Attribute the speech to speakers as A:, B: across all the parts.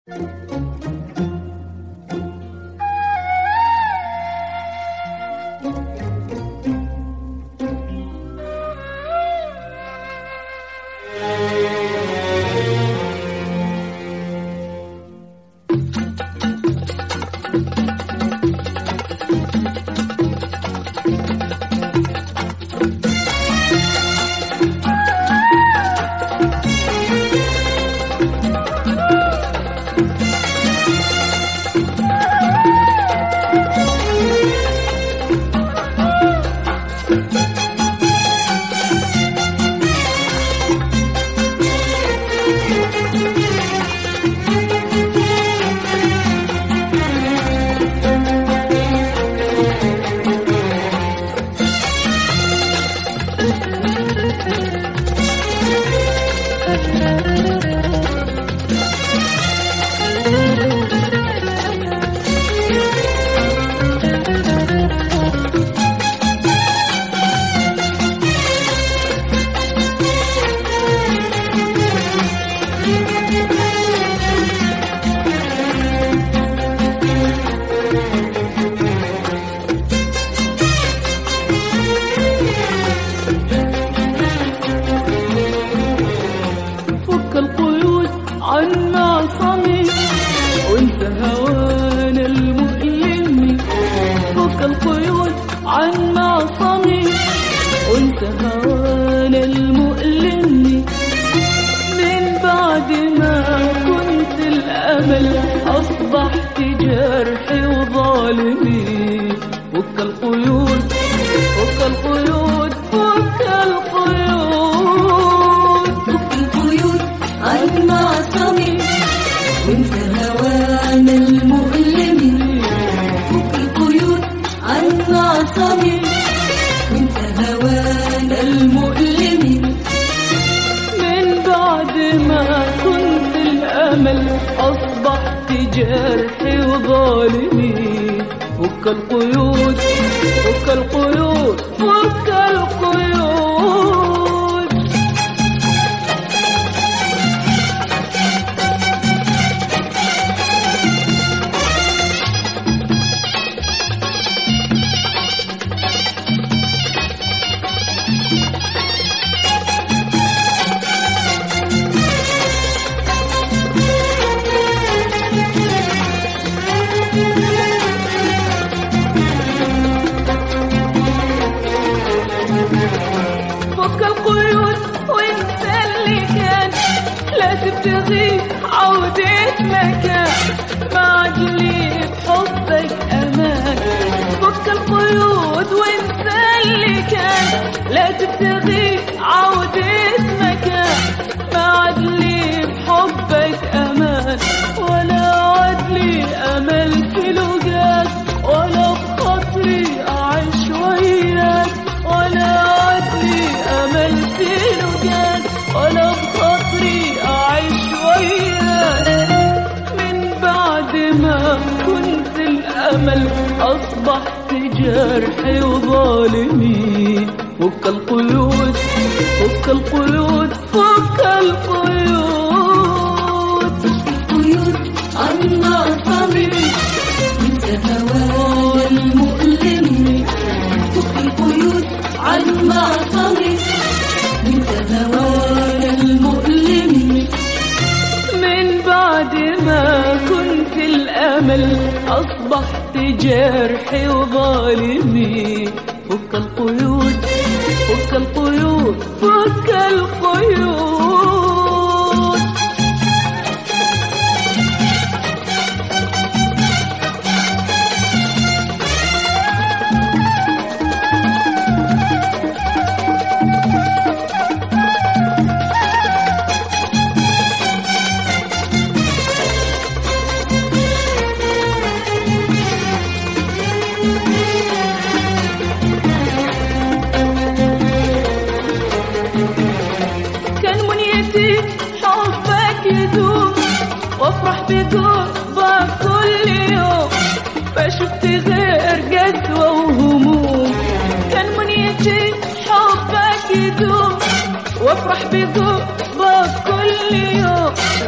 A: وافرح بقربك كل يوم،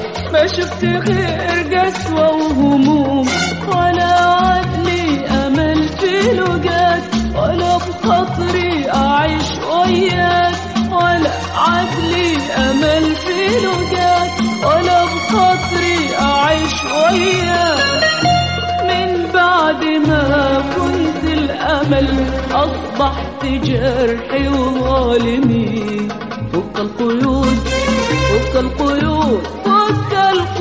A: ما شفت غير قسوة وهموم، ولا عدلي أمل في لقاك، ولا بخاطري أعيش وياك، ولا عدلي أمل في لقاك، ولا بخاطري أعيش وياك. من بعد ما كنت الأمل أصبحت جرحي وظالمي. فك القيود فك القيود فك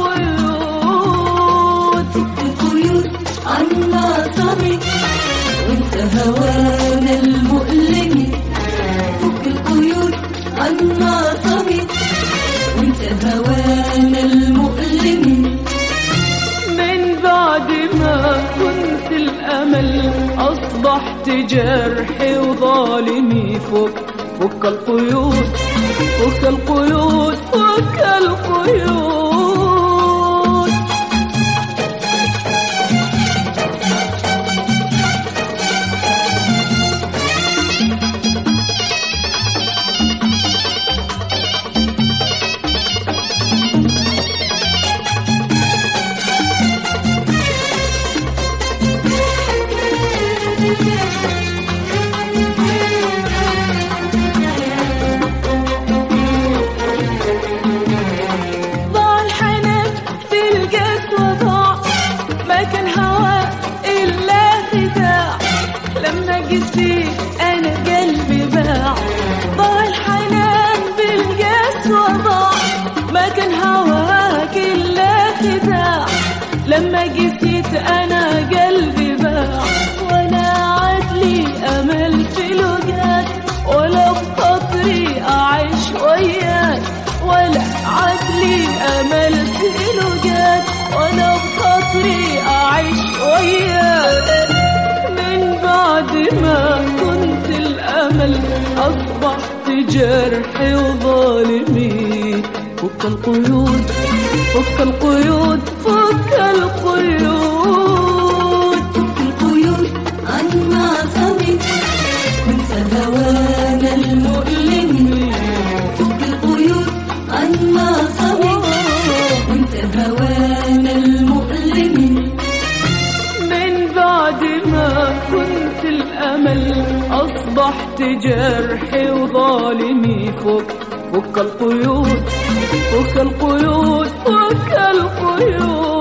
A: القيود،
B: فك القيود عنا صبي وانت هوانا المؤلم. فك القيود عنا صبي وانت هوانا المؤلم.
A: من بعد ما كنت الأمل أصبحت جرحي وظالمي. فك القيود فك القيود فك القيود. أنا قلبي باع، ضاع الحنان بالقاس وضاع، ما كان هواك إلا خداع. لما قسيت أنا قلبي باع، ولا عدلي أمل في لقاك، ولا بخاطري أعيش وياك، ولا عدلي أمل في لقاك، ولا بخاطري أعيش وياك. من بعد ما كنت الأمل أصبحت جرحي وظالمي. فك القيود فك القيود فك القيود.
B: فك القيود عنا صبي وانت هوانا المؤلم. فك القيود عنا صبي وانت هوانا المؤلم.
A: من بعد ما كنت الأمل أصبحت جرحي وظالمي. فك القيود فك القيود فك القيود.